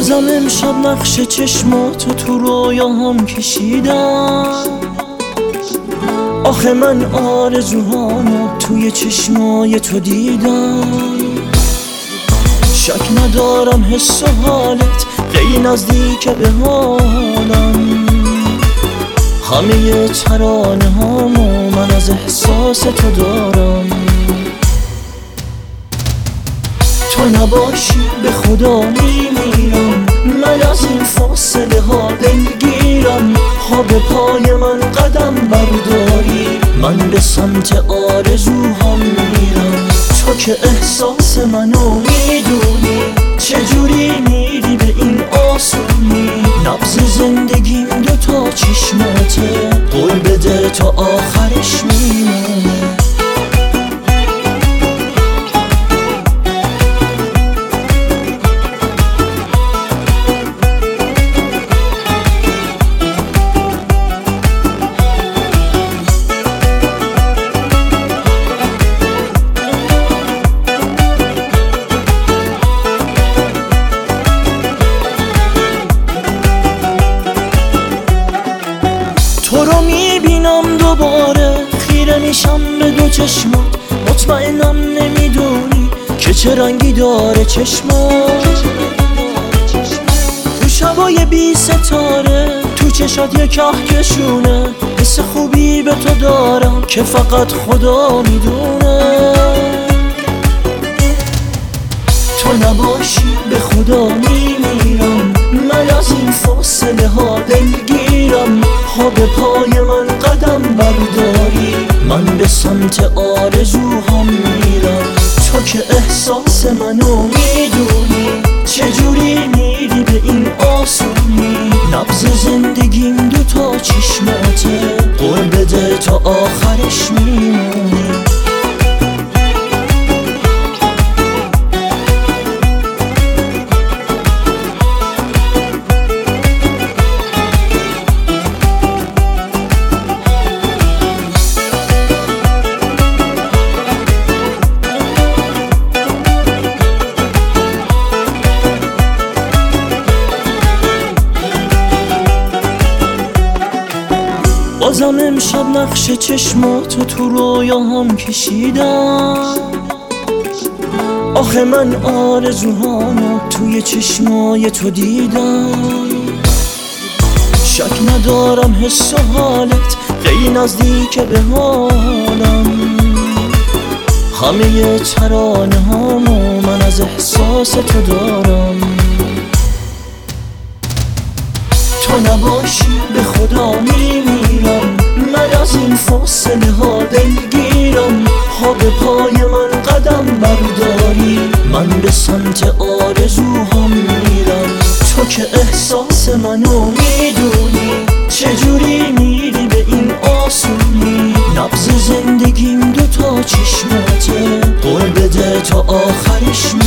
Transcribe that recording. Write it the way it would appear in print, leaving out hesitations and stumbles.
بازم امشب نقش چشماتو تو رویاهام کشیدم. آخه من آرزوهامو توی چشمای تو دیدم. شک ندارم حس و حالت خیلی نزدیک به حالم. همه ترانه هامو من از احساس تو دارم. تو نباشی به خدا میمیرم. من از این فاصله ها دلگیرم. ها به پای من قدم برداری من به سمت آرزوهام میرم. تو که احساس منو میدونی چجوری میری به این آسونی. نبض زندگیم دوتا چشماته قول بده تا آخرش میمونه. تو رو میبینم دوباره خیره میشم به دو چشمات. مطمئنم نمیدونی که چه رنگی داره چشمات. تو شبای بی ستاره تو چشات یه کهکشونه. حس خوبی به تو دارم که فقط خدا میدونه. تو نباشی به خدا میمیرم. من از این فاصله ها دلگیرم. ها به پای من قدم برداری من به سمت آرزوهام میرم. تو که احساس منو میدونی چجوری میری به این آسونی. نبض زندگیم دوتا چشماته قول بده تا آخرش میمونی. بازم امشب نقش چشماتو تو رویاهام کشیدم. آخه من آرزوهامو توی چشمای تو دیدم. شک ندارم حس و حالت خیلی نزدیک به حالم. همه ترانه هامو من از احساس تو دارم. تو نباشی به خدا میمیرم. من از این فاصله ها دلگیرم. ها به پای من قدم برداری من به سمت آرزوهام میرم. تو که احساس منو میدونی چجوری میری به این آسونی. نبض زندگیم دوتا چشماته قول بده تا آخرش